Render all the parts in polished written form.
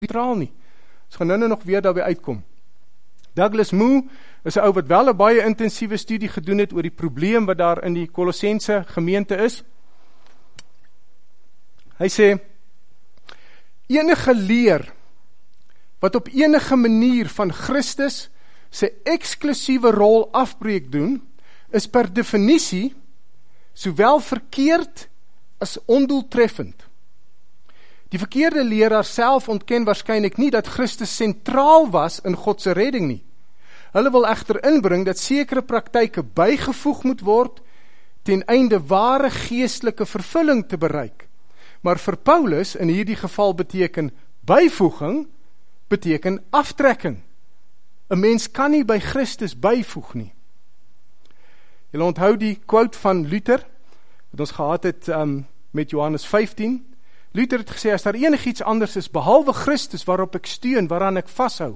neutraal nie. Ons gaan nou nog weer daarby uitkom. Douglas Moo is 'n ou wat wel 'n baie intensiewe studie gedoen het oor die probleem wat daar in die Kolossense gemeente is. Hy sê, enige leer wat op enige manier van Christus sy eksklusiewe rol afbreek doen, is per definisie sowel verkeerd as ondoeltreffend. Die verkeerde leraar self ontken waarskynlik nie dat Christus sentraal was in God se redding nie. Hulle wil egter inbring dat sekere praktyke bygevoeg moet word ten einde ware geestelike vervulling te bereik. Maar vir Paulus in hierdie geval beteken byvoeging beteken aftrekking. 'n Mens kan nie by Christus byvoeg nie. Julle onthou die quote van Luther wat ons gehad het met Johannes 15. Luther het gesê, as daar enigiets anders is, behalwe Christus waarop ek steun, waaraan ek vashou,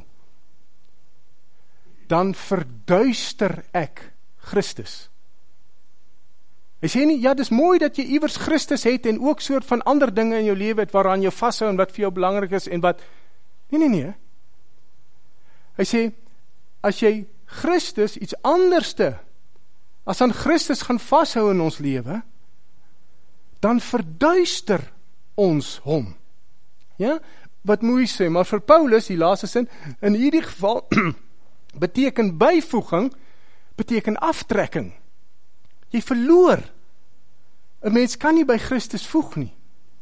dan verduister ek Christus. Hy sê nie, ja, dis mooi dat jy iewers Christus het, en ook soort van ander dinge in jou lewe het, waaraan jy vashou, en wat vir jou belangrik is, en wat, nee. Hy sê, as jy Christus iets anderste, as aan Christus gaan vashou in ons lewe, dan verduister ons hom. Ja, wat mooi sê, maar vir Paulus, die laaste sin, in hierdie geval, beteken byvoeging, beteken aftrekking. Jy verloor. 'n Mens kan nie by Christus voeg nie.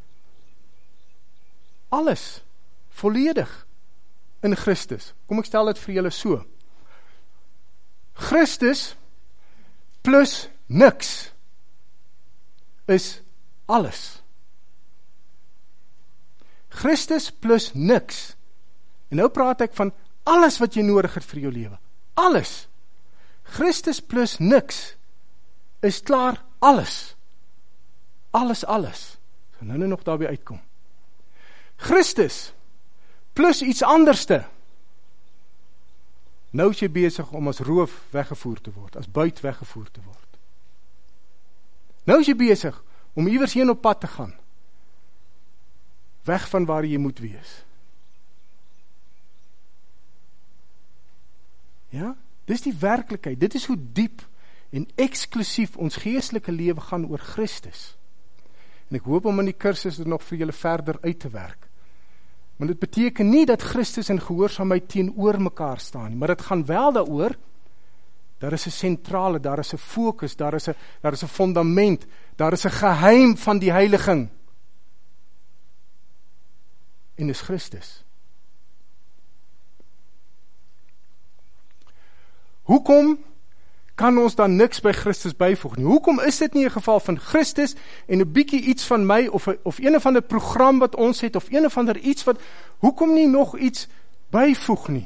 Alles, volledig, in Christus. Kom ek stel dit vir julle so. Christus plus niks is alles. Christus plus niks. En nou praat ek van alles wat jy nodig het vir jou lewe. Alles. Christus plus niks is klaar alles. Alles. So nou nog daarby uitkom. Christus plus iets anderste. Nou is jy besig om as roof weggevoer te word, as buit weggevoer te word. Nou is jy besig om iewers heen op pad te gaan. Weg van waar jy moet wees. Ja, dis die werklikheid. Dit is hoe diep en eksklusief ons geestelike lewe gaan oor Christus. En ek hoop om in die kursus dit nog vir julle verder uit te werk. Maar dit beteken nie dat Christus en gehoorsaamheid teenoor mekaar staan nie, maar dit gaan wel daaroor, daar is 'n sentrale, daar is 'n fokus, daar is 'n fundament, daar is 'n geheim van die heiliging. En dis Christus. Hoekom kan ons dan niks by Christus byvoeg nie? Hoekom is dit nie 'n geval van Christus en 'n bietjie iets van my, of een of ander program wat ons het, of een of ander iets wat, hoekom nie nog iets byvoeg nie?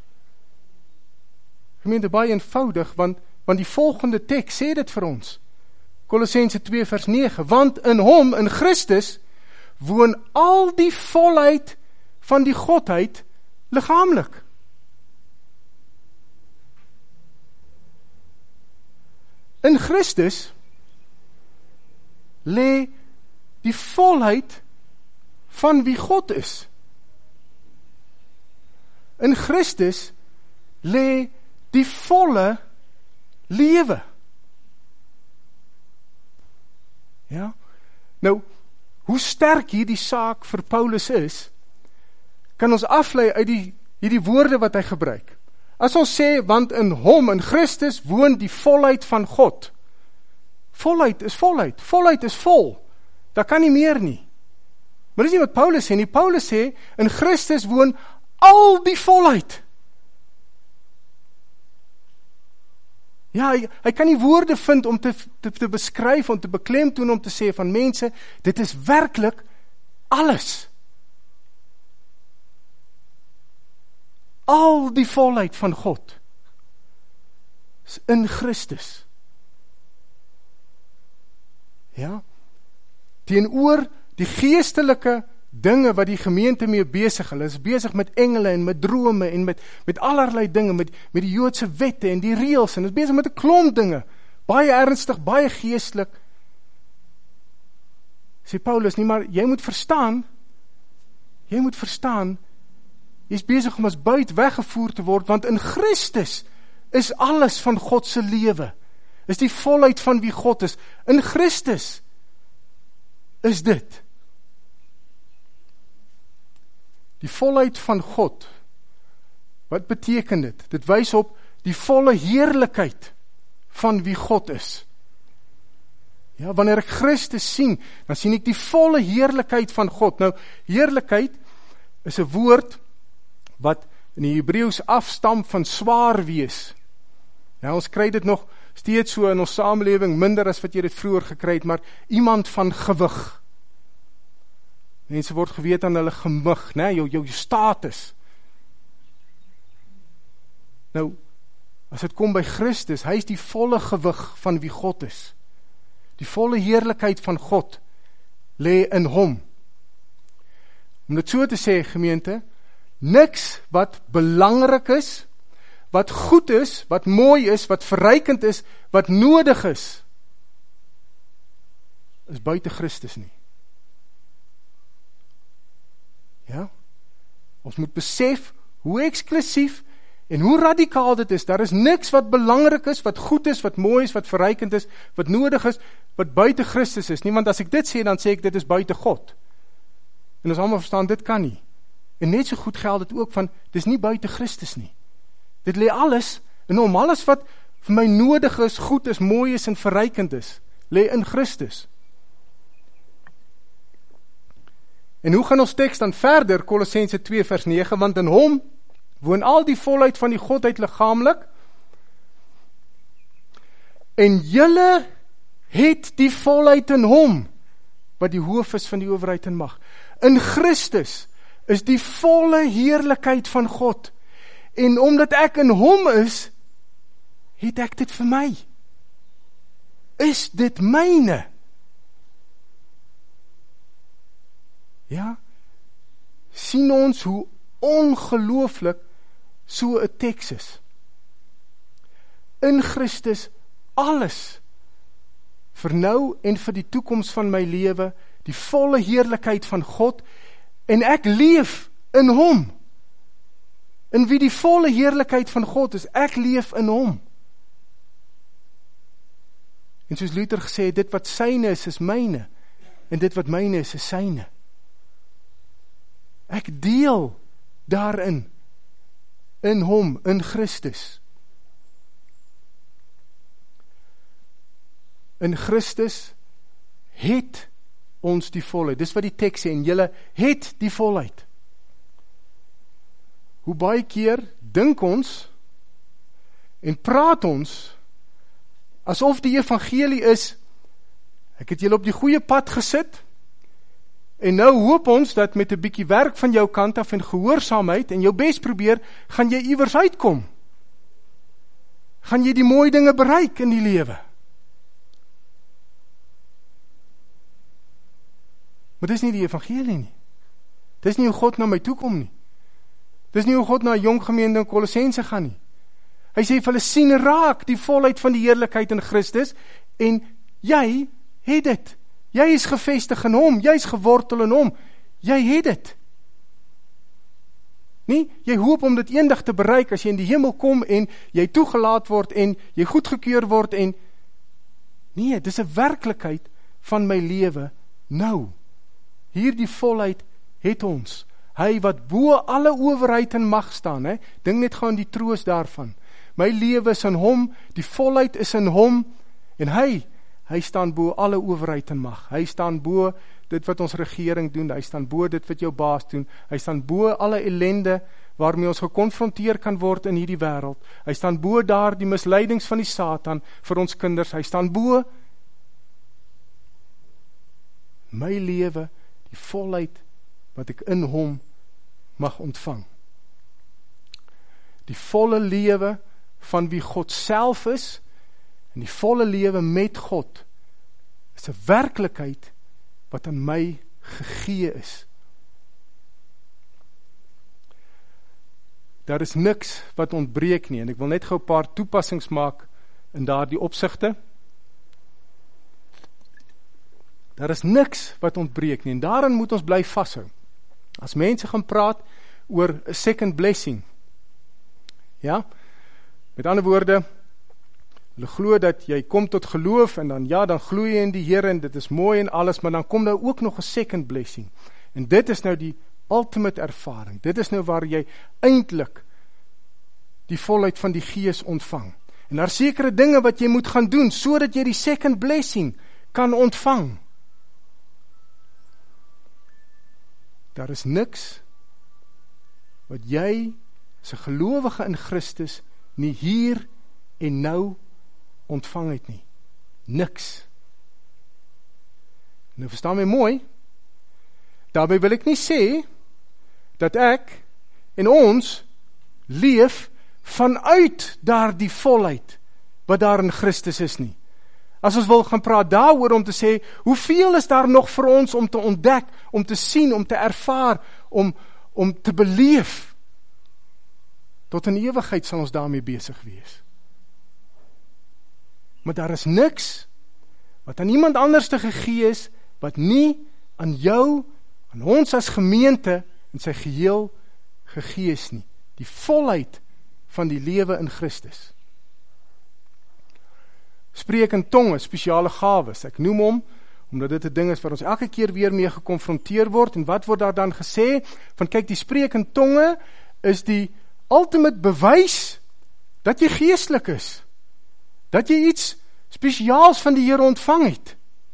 Gemeente, baie eenvoudig, want die volgende teks sê dit vir ons. Kolossense 2 vers 9, want in hom, in Christus, woon al die volheid van die Godheid liggaamlik. In Christus lê die volheid van wie God is. In Christus lê die volle lewe. Ja? Nou, hoe sterk hierdie saak vir Paulus is, kan ons aflei uit hierdie woorde wat hy gebruik. As ons sê, want in hom, in Christus, woon die volheid van God. Volheid is volheid. Volheid is vol. Daar kan nie meer nie. Maar dis nie wat Paulus sê nie. Paulus sê, in Christus woon al die volheid. Ja, hy kan nie woorde vind om te beskryf, om te beklemtoon, om te sê van mense, dit is werklik alles. Al die volheid van God is in Christus. Ja? Teenoor die geestelike dinge wat die gemeente mee besig, hulle is besig met engele en met drome en met allerlei dinge, met die Joodse wette en die reëls, en is besig met 'n klomp dinge, baie ernstig, baie geestelik. Sê Paulus, nie, maar jy moet verstaan, Jy is besig om as buit weggevoer te word, want in Christus is alles van God se lewe. Is die volheid van wie God is. In Christus is dit. Die volheid van God. Wat beteken dit? Dit wys op die volle heerlikheid van wie God is. Ja, wanneer ek Christus sien, dan sien ek die volle heerlikheid van God. Nou, heerlikheid is 'n woord wat in die Hebreëus afstam van swaar wees. Ja, ons kry dit nog steeds so in ons samelewing, minder as wat jy dit vroeër gekry het, maar iemand van gewig. Mense word geweet aan hulle gemig, né? Jou status. Nou, as dit kom by Christus, hy is die volle gewig van wie God is. Die volle heerlikheid van God lê in hom. Om dit so te sê, gemeente, niks wat belangrik is, wat goed is, wat mooi is, wat verrykend is, wat nodig is buite Christus nie. Ja? Ons moet besef hoe eksklusief en hoe radikaal dit is. Daar is niks wat belangrik is, wat goed is, wat mooi is, wat verrykend is, wat nodig is, wat buite Christus is nie. Want as ek dit sê, dan sê ek dit is buite God. En ons almal verstaan, dit kan nie. En net so goed geld dit ook van, dis nie buite Christus nie. Dit lê alles in hom, alles wat vir my nodig is, goed is, mooi is en verrykend is, lê in Christus. En hoe gaan ons teks dan verder, Kolossense 2 vers 9, want in hom woon al die volheid van die Godheid liggaamlik, en julle het die volheid in hom, wat die hoof is van die owerheid en mag. In Christus is die volle heerlikheid van God, en omdat ek in hom is, het ek dit vir my. Is dit myne? Ja, sien ons hoe ongelooflik so 'n teks is. In Christus alles, vir nou en vir die toekoms van my lewe, die volle heerlikheid van God, en ek leef in hom. In wie die volle heerlikheid van God is, ek leef in hom. En soos Luther gesê het, dit wat syne is myne, en dit wat myne is syne. Ek deel daarin, in hom, in Christus. In Christus het ons die volheid. Dis wat die teks sê, en julle het die volheid. Hoe baie keer dink ons en praat ons asof die evangelie is, ek het julle op die goeie pad gesit, en nou hoop ons dat met 'n bietjie werk van jou kant af en gehoorsaamheid en jou bes probeer, gaan jy iewers uitkom. Gaan jy die mooi dinge bereik in die lewe. Maar dis nie die evangelie nie. Dis nie hoe God na my toe kom nie. Dis nie hoe God na 'n jong gemeente in Kolossense gaan nie. Hy sê vir hulle, sien raak die volheid van die heerlikheid in Christus, en jy het dit. Jy is gevestig in hom, jy is gewortel in hom, jy het dit. Nie, jy hoop om dit eendag te bereik as jy in die hemel kom en jy toegelaat word en jy goedgekeur word en nee, dis 'n werklikheid van my lewe nou. Hierdie volheid het ons. Hy wat bo alle owerheid en mag staan, dink net gou aan die troos daarvan. My lewe is in hom, die volheid is in hom en hy staan bo alle owerheid en mag. Hy staan bo dit wat ons regering doen, hy staan bo dit wat jou baas doen, hy staan bo alle ellende waarmee ons gekonfronteer kan word in hierdie wêreld. Hy staan bo daar die misleidings van die Satan vir ons kinders, hy staan bo my lewe, die volheid wat ek in hom mag ontvang. Die volle lewe van wie God self is, en die volle lewe met God, is 'n werklikheid wat aan my gegee is. Daar is niks wat ontbreek nie, en ek wil net gou 'n paar toepassings maak in daardie opsigte. Daar is niks wat ontbreek nie, en daarin moet ons bly vashou. As mense gaan praat oor 'n second blessing. Ja? Met ander woorde, hulle glo dat jy kom tot geloof en dan dan glo jy in die Here en dit is mooi en alles, maar dan kom daar ook nog 'n second blessing. En dit is nou die ultimate ervaring. Dit is nou waar jy eintlik die volheid van die Gees ontvang. En daar sekere dinge wat jy moet gaan doen, sodat jy die second blessing kan ontvang. Daar is niks wat jy as 'n gelowige in Christus nie hier en nou ontvang het nie. Niks. Nou verstaan my mooi, daarby wil ek nie sê dat ek en ons leef vanuit daardie volheid wat daar in Christus is nie. As ons wil gaan praat daaroor om te sê, hoeveel is daar nog vir ons om te ontdek, om te sien, om te ervaar, om te beleef, tot in ewigheid sal ons daarmee besig wees. Maar daar is niks wat aan iemand anders te gegee is, wat nie aan jou, aan ons as gemeente, in sy geheel gegee is nie. Die volheid van die lewe in Christus. Spreek in tonge, spesiale gawes. Ek noem hom, omdat dit 'n ding is wat ons elke keer weer mee gekonfronteer word, en wat word daar dan gesê? Van kyk, die spreek in tonge is die ultimate bewys dat jy geestelik is. Dat jy iets spesiaals van die Here ontvang het.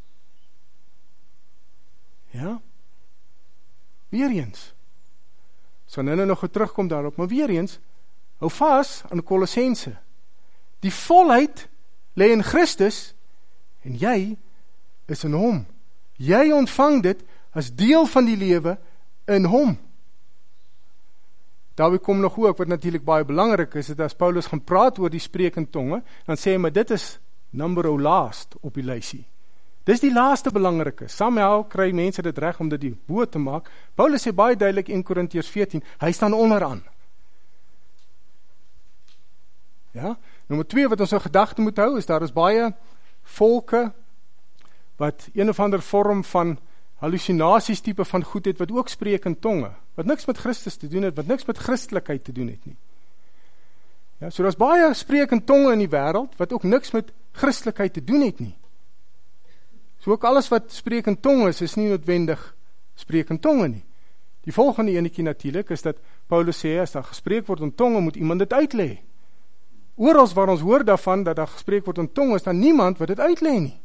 Ja? Weer eens. So nou nog terugkom daarop, maar weer eens, hou vas aan Kolossense. Die volheid lê in Christus, en jy is in hom. Jy ontvang dit as deel van die lewe in hom. Daarby kom nog ook, wat natuurlik baie belangrik is, dat as Paulus gaan praat oor die spreek in tonge, dan sê hy, maar dit is number last op die lysie. Dis die laaste belangrike. Somehow kry mense dit reg om dit die bo te maak. Paulus sê baie duidelik in Korintiërs 14, hy staan onderaan. Ja? Nommer 2 wat ons in gedagte moet hou, is daar is baie volke wat een of ander vorm van hallusinasies tipe van goed het, wat ook spreek in tonge, wat niks met Christus te doen het, wat niks met Christelikheid te doen het nie. Ja, so daar is baie spreek in tonge in die wêreld, wat ook niks met Christelikheid te doen het nie. So ook alles wat spreek in tonge is nie noodwendig spreek in tonge nie. Die volgende enetjie natuurlik is dat Paulus sê, as daar gespreek word in tonge, moet iemand dit uitlê. Orals waar ons hoor daarvan, dat daar gespreek word in tonge, is daar niemand wat dit uitlê nie.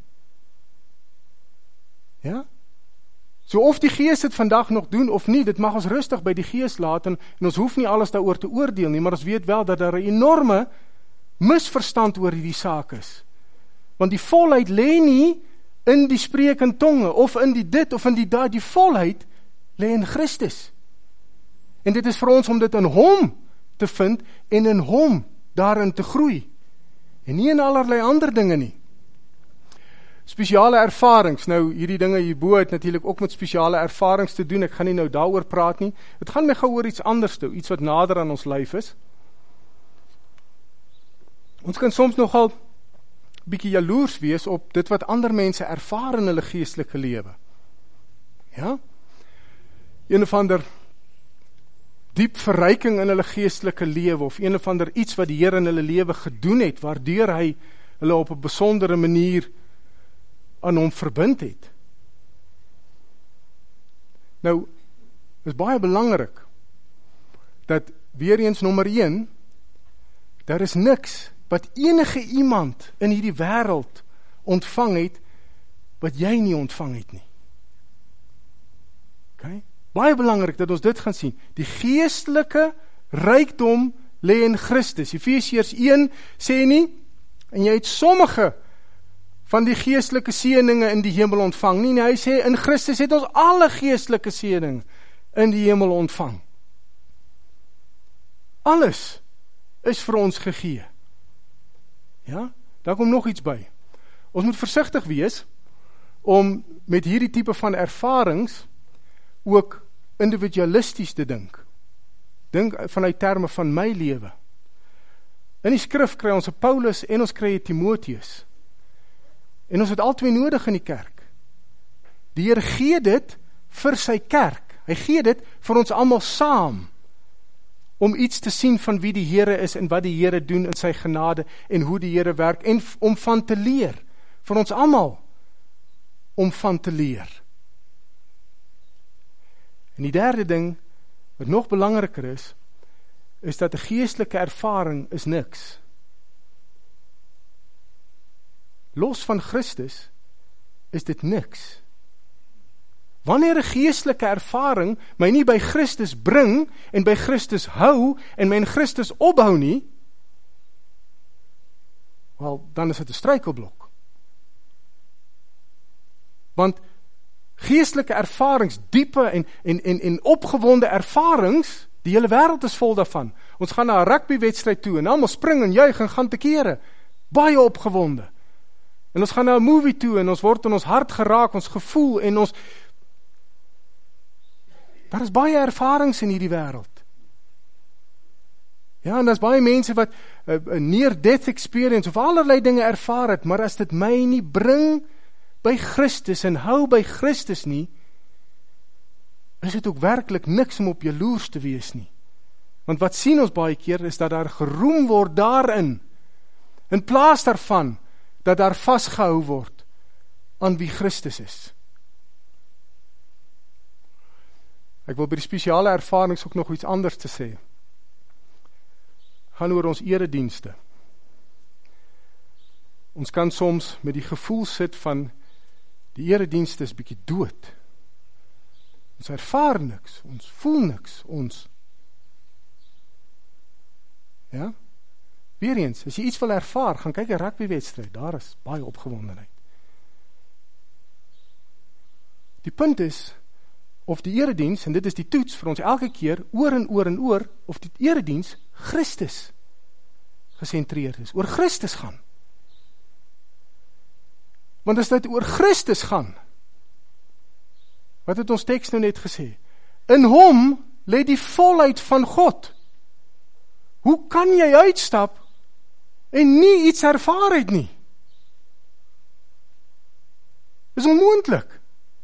Ja? So of die Gees dit vandag nog doen of nie, dit mag ons rustig by die Gees laat, en ons hoef nie alles daaroor te oordeel nie, maar ons weet wel dat daar 'n enorme misverstand oor hierdie saak is. Want die volheid lê nie in die spreek in tonge, of in die dit, of in die daad, die volheid lê in Christus. En dit is vir ons om dit in hom te vind, en in hom daarin te groei, en nie in allerlei ander dinge nie. Spesiale ervarings, nou hierdie dinge hierbo het natuurlik ook met spesiale ervarings te doen, ek gaan nie nou daaroor praat nie, het gaan my gou oor iets anders toe, iets wat nader aan ons lyf is. Ons kan soms nogal bietjie jaloers wees op dit wat ander mense ervaar in hulle geestelike lewe. Ja? Een of ander diep verryking in hulle geestelike lewe, of een of ander iets wat die Here in hulle lewe gedoen het, waardeur hy hulle op 'n besondere manier aan hom verbind het. Nou, is baie belangrik, dat weer eens nommer 1, daar is niks wat enige iemand in hierdie wêreld ontvang het, wat jy nie ontvang het nie. Okay? Baie belangrik dat ons dit gaan sien. Die geestelike rykdom lê in Christus. Efesiërs 1 sê nie, en jy het sommige van die geestelike seëninge in die hemel ontvang nie. Hy sê, in Christus het ons alle geestelike seëninge in die hemel ontvang. Alles is vir ons gegee. Ja, daar kom nog iets by. Ons moet versigtig wees om met hierdie tipe van ervarings ook individualisties te dink. Dink vanuit terme van my lewe. In die skrif kry ons 'n Paulus en ons kry 'n Timoteus. En ons het albei nodig in die kerk. Die Here gee dit vir sy kerk. Hy gee dit vir ons almal saam. om iets te sien van wie die Here is en wat die Here doen in sy genade en hoe die Here werk en om van te leer, vir ons almal om van te leer. En die derde ding, wat nog belangriker is dat 'n geestelike ervaring is niks. Los van Christus is dit niks. Wanneer 'n geestelike ervaring my nie by Christus bring en by Christus hou en my in Christus opbou nie, wel, dan is dit 'n struikelblok. Want geestelike ervarings, diepe en opgewonde ervarings, die hele wêreld is vol daarvan. Ons gaan na 'n rugbywedstryd toe en almal spring en juig en gaan te kere, baie opgewonde. En ons gaan na 'n movie toe en ons word in ons hart geraak, ons gevoel en ons. Daar is baie ervarings in hierdie wêreld. Ja, en daar's baie mense wat 'n near-death experience of allerlei dinge ervaar het, maar as dit my nie bring by Christus en hou by Christus nie, is dit ook werklik niks om op jaloers te wees nie. Want wat sien ons baie keer is dat daar geroem word daarin, in plaas daarvan dat daar vasgehou word aan wie Christus is. Ek wil by die spesiale ervarings ook nog iets anders te sê. Gaan oor ons eredienste. Ons kan soms met die gevoel sit van die eredienste is bietjie dood. Ons ervaar niks, ons voel niks, ja? Weereens, as jy iets wil ervaar, gaan kyk 'n rugbywedstryd, daar is baie opgewondenheid. Die punt is, of die erediens, en dit is die toets vir ons elke keer, oor en oor en oor, of die erediens Christus gesentreerd is, oor Christus gaan. Want as dit oor Christus gaan, wat het ons teks nou net gesê? In hom lê die volheid van God. Hoe kan jy uitstap en nie iets ervaar het nie? Dis onmoontlik.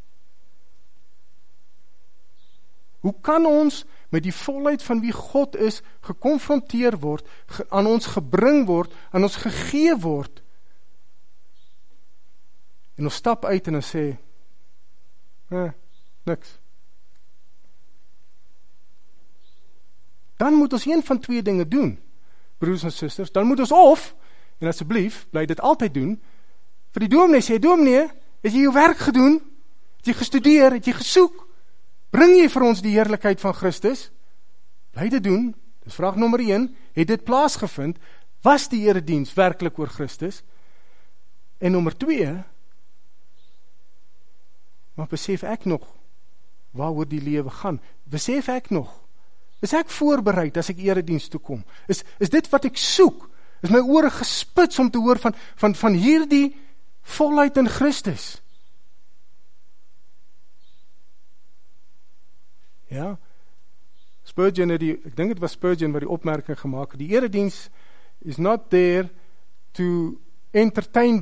Hoe kan ons met die volheid van wie God is, gekonfronteer word, aan ons gebring word, aan ons gegee word, en ons stap uit en ons sê, niks. Dan moet ons een van twee dinge doen, broers en susters. Dan moet ons of, en asseblief, bly dit altyd doen, vir die dominee sê, dominee, het jy jou werk gedoen? Het jy gestudeer? Het jy gesoek? Bring jy vir ons die heerlikheid van Christus? Bly dit doen. Dis vraag nommer 1. Het dit plaasgevind? Was die erediens werklik oor Christus? En nommer 2, maar besef ek nog waaroor die lewe gaan? Besef ek nog? Is ek voorbereid as ek erediens toe kom? Is dit wat ek soek? Is my ore gespits om te hoor van hierdie volheid in Christus? Ja, Spurgeon ek dink dit was Spurgeon wat die opmerking gemaak het, die erediens is not there to entertain